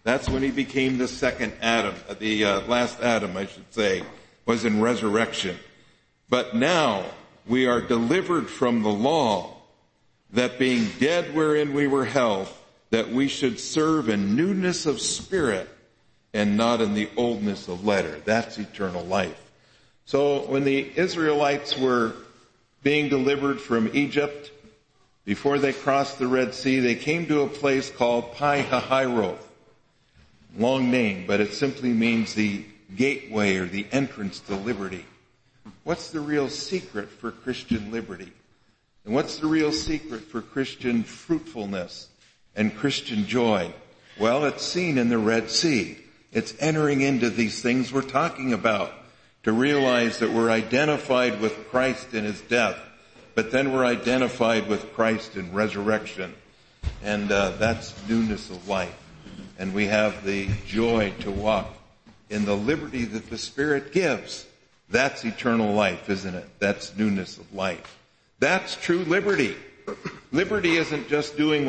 That's when he became the second Adam, the last Adam, I should say, was in resurrection. But now we are delivered from the law, that being dead wherein we were held, that we should serve in newness of spirit and not in the oldness of letter. That's eternal life. So when the Israelites were being delivered from Egypt, before they crossed the Red Sea, they came to a place called Pi Hahiroth. Long name, but it simply means the gateway or the entrance to liberty. What's the real secret for Christian liberty? And what's the real secret for Christian fruitfulness and Christian joy? Well, it's seen in the Red Sea. It's entering into these things we're talking about, to realize that we're identified with Christ in his death, but then we're identified with Christ in resurrection. And that's newness of life. And we have the joy to walk in the liberty that the Spirit gives. That's eternal life, isn't it? That's newness of life. That's true liberty. Liberty isn't just doing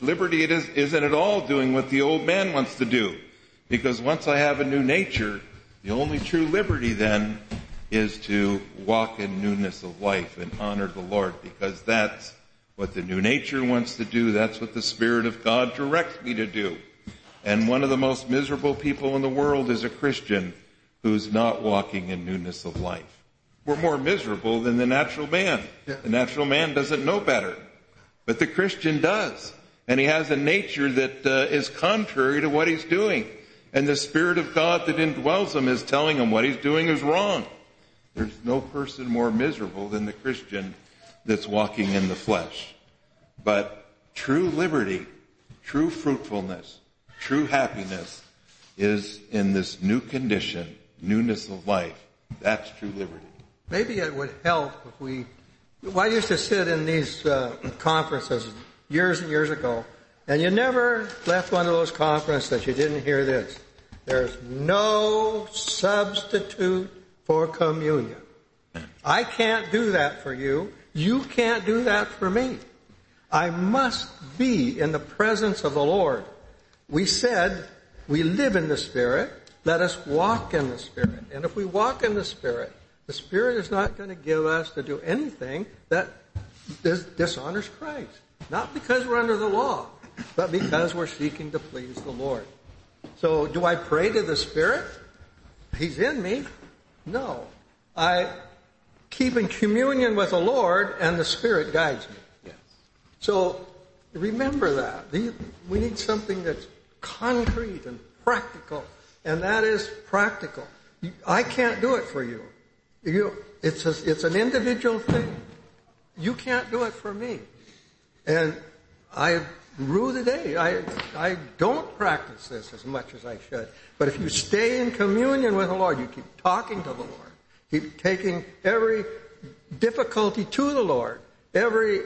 isn't at all doing what the old man wants to do. Because once I have a new nature, the only true liberty then is to walk in newness of life and honor the Lord, because that's what the new nature wants to do. That's what the Spirit of God directs me to do. And one of the most miserable people in the world is a Christian who's not walking in newness of life. We're more miserable than the natural man. Yeah. The natural man doesn't know better, but the Christian does. And he has a nature that is contrary to what he's doing. And the Spirit of God that indwells him is telling him what he's doing is wrong. There's no person more miserable than the Christian that's walking in the flesh. But true liberty, true fruitfulness, true happiness is in this new condition, newness of life. That's true liberty. Maybe it would help if I used to sit in these conferences years and years ago, and you never left one of those conferences that you didn't hear this. There's no substitute for communion. I can't do that for you. You can't do that for me. I must be in the presence of the Lord. We said we live in the Spirit. Let us walk in the Spirit. And if we walk in the Spirit is not going to give us to do anything that dishonors Christ. Not because we're under the law, but because we're seeking to please the Lord. So do I pray to the Spirit? He's in me. No. I keep in communion with the Lord, and the Spirit guides me. Yes. So remember that. We need something that's concrete and practical, and that is practical. I can't do it for you. It's an individual thing. You can't do it for me. And I rue the day. I don't practice this as much as I should. But if you stay in communion with the Lord, you keep talking to the Lord, keep taking every difficulty to the Lord, every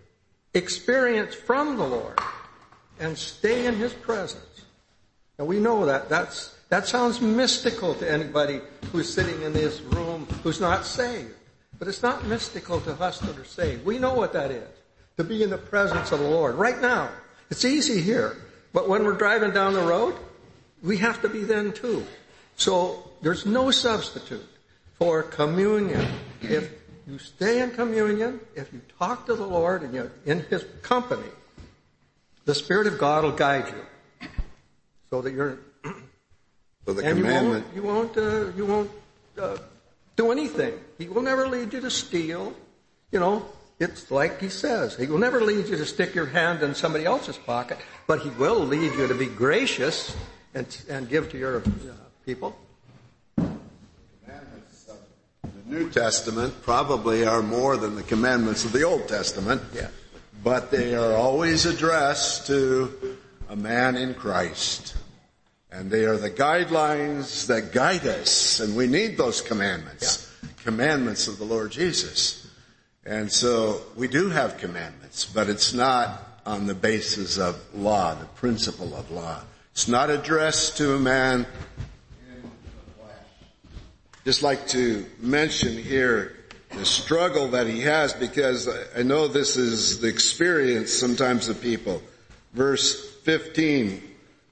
experience from the Lord, and stay in his presence. And we know that sounds mystical to anybody who's sitting in this room who's not saved. But it's not mystical to us that are saved. We know what that is, to be in the presence of the Lord right now. It's easy here. But when we're driving down the road, we have to be then too. So there's no substitute for communion. If you stay in communion, if you talk to the Lord and you're in his company, the Spirit of God will guide you. So that you're... So the commandment... You won't do anything. He will never lead you to steal. It's like he says. He will never lead you to stick your hand in somebody else's pocket, but he will lead you to be gracious and give to your people. The commandments of the New Testament probably are more than the commandments of the Old Testament, but they are always addressed to a man in Christ. And they are the guidelines that guide us, and we need those commandments, commandments of the Lord Jesus. And so we do have commandments, but it's not on the basis of law, the principle of law. It's not addressed to a man in the flesh. Just like to mention here the struggle that he has, because I know this is the experience sometimes of people. Verse 15,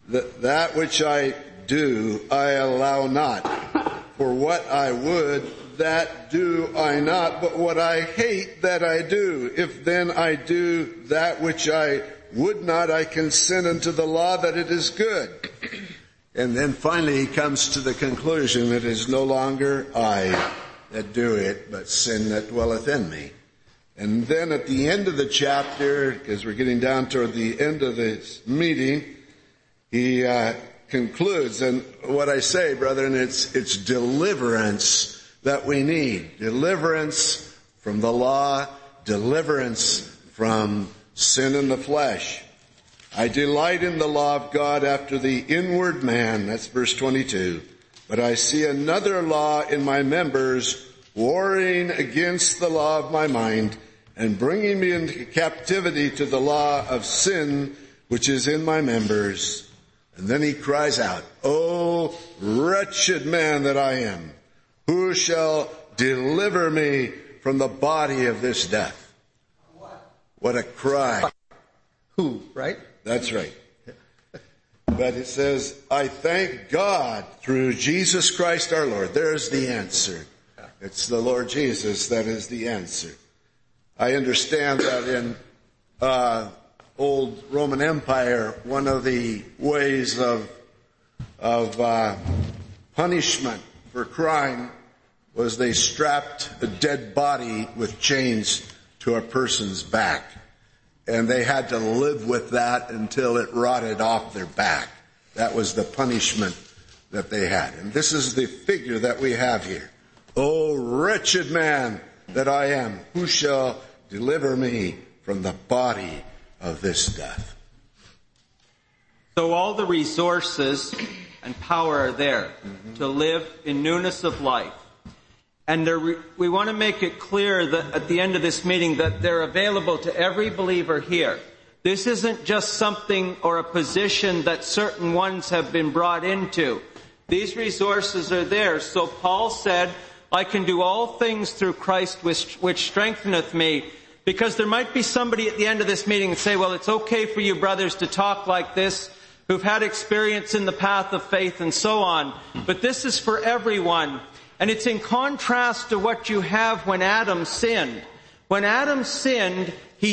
that which I do, I allow not. For what I would, that do I not, but what I hate, that I do. If then I do that which I would not, I consent unto the law that it is good. And then finally he comes to the conclusion that it is no longer I that do it, but sin that dwelleth in me. And then at the end of the chapter, because we're getting down toward the end of this meeting, he concludes, and what I say, brethren, it's deliverance that we need. Deliverance from the law, deliverance from sin in the flesh. I delight in the law of God after the inward man, that's verse 22. But I see another law in my members, warring against the law of my mind, and bringing me into captivity to the law of sin, which is in my members. And then he cries out, "O wretched man that I am, who shall deliver me from the body of this death?" What a cry. Who, right? That's right. But it says, I thank God through Jesus Christ our Lord. There's the answer. It's the Lord Jesus that is the answer. I understand that in old Roman Empire, one of the ways of punishment for crime was they strapped a dead body with chains to a person's back. And they had to live with that until it rotted off their back. That was the punishment that they had. And this is the figure that we have here. O wretched man that I am, who shall deliver me from the body of this death? So all the resources and power are there to live in newness of life. And we want to make it clear that at the end of this meeting that they're available to every believer here. This isn't just something or a position that certain ones have been brought into. These resources are there. So Paul said, I can do all things through Christ which strengtheneth me. Because there might be somebody at the end of this meeting and say, well, it's okay for you brothers to talk like this, who've had experience in the path of faith and so on. But this is for everyone. And it's in contrast to what you have when Adam sinned. When Adam sinned,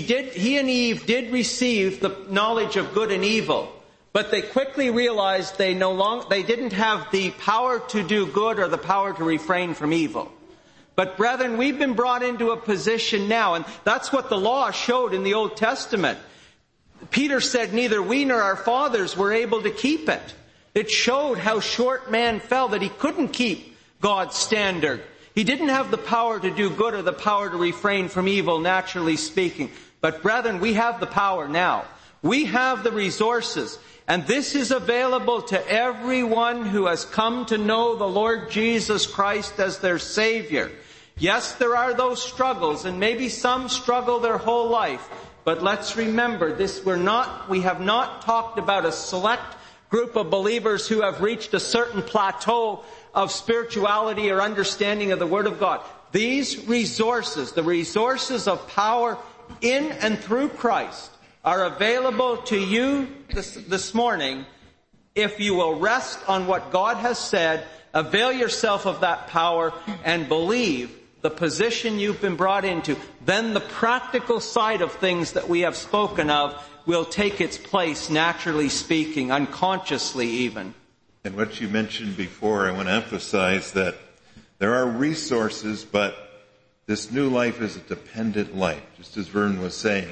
he and Eve did receive the knowledge of good and evil. But they quickly realized they didn't have the power to do good or the power to refrain from evil. But brethren, we've been brought into a position now, and that's what the law showed in the Old Testament. Peter said neither we nor our fathers were able to keep it. It showed how short man fell, that he couldn't keep God's standard. He didn't have the power to do good or the power to refrain from evil, naturally speaking. But brethren, we have the power now. We have the resources. And this is available to everyone who has come to know the Lord Jesus Christ as their Savior. Yes, there are those struggles, and maybe some struggle their whole life. But let's remember this, we have not talked about a select group of believers who have reached a certain plateau of spirituality or understanding of the Word of God. These resources, the resources of power in and through Christ, are available to you this morning if you will rest on what God has said, avail yourself of that power, and believe the position you've been brought into. Then the practical side of things that we have spoken of will take its place, naturally speaking, unconsciously even. And what you mentioned before, I want to emphasize that there are resources, but this new life is a dependent life, just as Vern was saying.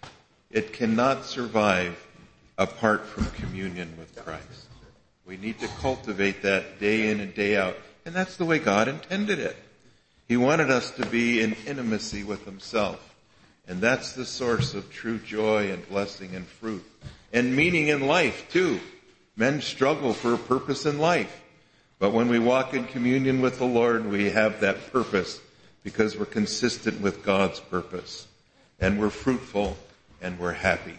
It cannot survive apart from communion with Christ. We need to cultivate that day in and day out. And that's the way God intended it. He wanted us to be in intimacy with Himself. And that's the source of true joy and blessing and fruit. And meaning in life, too. Men struggle for a purpose in life. But when we walk in communion with the Lord, we have that purpose because we're consistent with God's purpose. And we're fruitful and we're happy.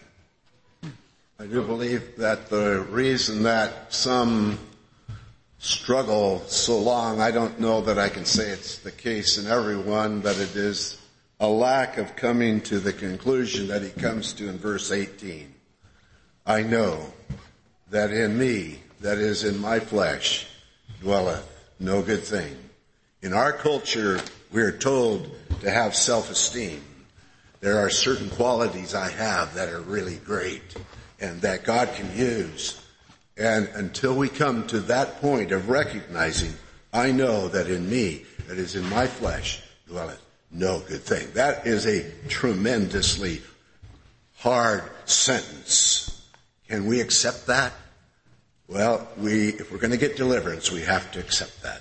I do believe that the reason that some struggle so long, I don't know that I can say it's the case in everyone, but it is a lack of coming to the conclusion that he comes to in verse 18. I know that in me, that is in my flesh, dwelleth no good thing. In our culture, we are told to have self-esteem. There are certain qualities I have that are really great and that God can use. And until we come to that point of recognizing, I know that in me, that is in my flesh, dwelleth no good thing. That is a tremendously hard sentence. Can we accept that? Well, if we're going to get deliverance, we have to accept that.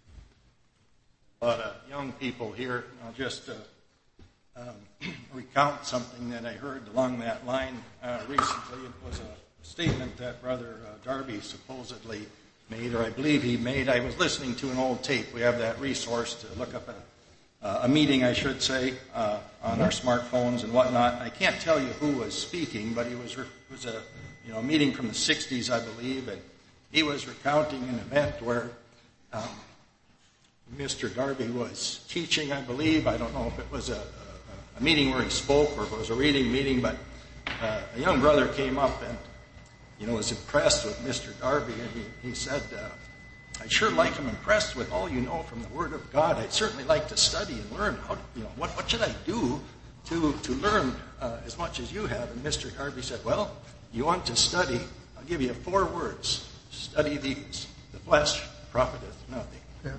A lot of young people here, I'll just recount something that I heard along that line recently. It was a statement that Brother Darby supposedly made, or I believe he made. I was listening to an old tape. We have that resource to look up a meeting, I should say, on our smartphones and whatnot. I can't tell you who was speaking, but it was a meeting from the 60s, I believe, and he was recounting an event where Mr. Darby was teaching, I believe. I don't know if it was a meeting where he spoke or if it was a reading meeting, but a young brother came up and was impressed with Mr. Darby, and he said, I'd sure like him impressed with all you know from the Word of God. I'd certainly like to study and learn. What should I do to learn as much as you have? And Mr. Darby said, well, you want to study, I'll give you 4 words. Study these. The flesh profiteth nothing. Yeah.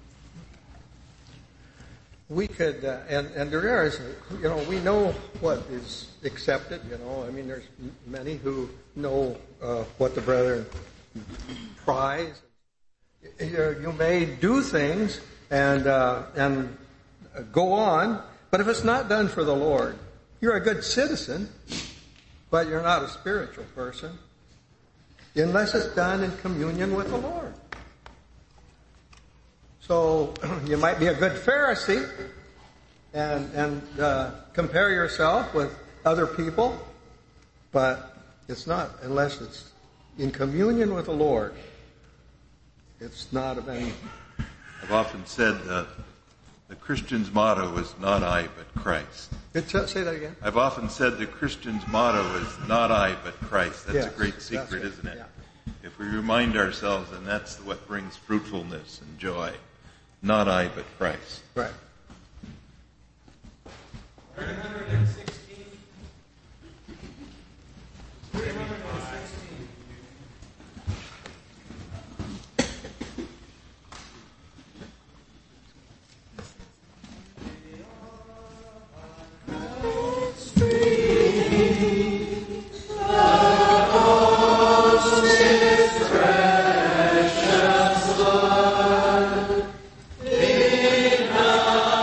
We could, and there is, we know what is accepted, there's many who know what the brethren prize. You may do things and go on, but if it's not done for the Lord, you're a good citizen, but you're not a spiritual person unless it's done in communion with the Lord. So you might be a good Pharisee and compare yourself with other people, but it's not unless it's in communion with the Lord. It's not of any. I've often said the Christian's motto is not I but Christ. Say that again. I've often said the Christian's motto is not I but Christ. That's yes, a great secret, right. Isn't it? Yeah. If we remind ourselves, and that's what brings fruitfulness and joy. Not I but Christ. Right. 316. Precious blood, in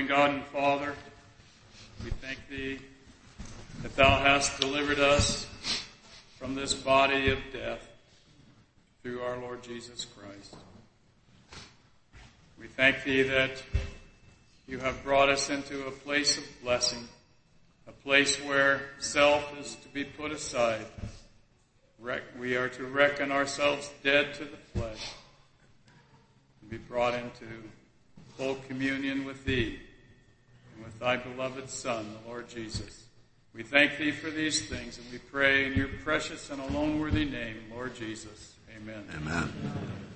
Loving God and Father, we thank Thee that Thou hast delivered us from this body of death through our Lord Jesus Christ. We thank Thee that You have brought us into a place of blessing, a place where self is to be put aside. We are to reckon ourselves dead to the flesh and be brought into full communion with Thee and with Thy beloved Son, the Lord Jesus. We thank Thee for these things, and we pray in Your precious and alone worthy name, Lord Jesus. Amen. Amen.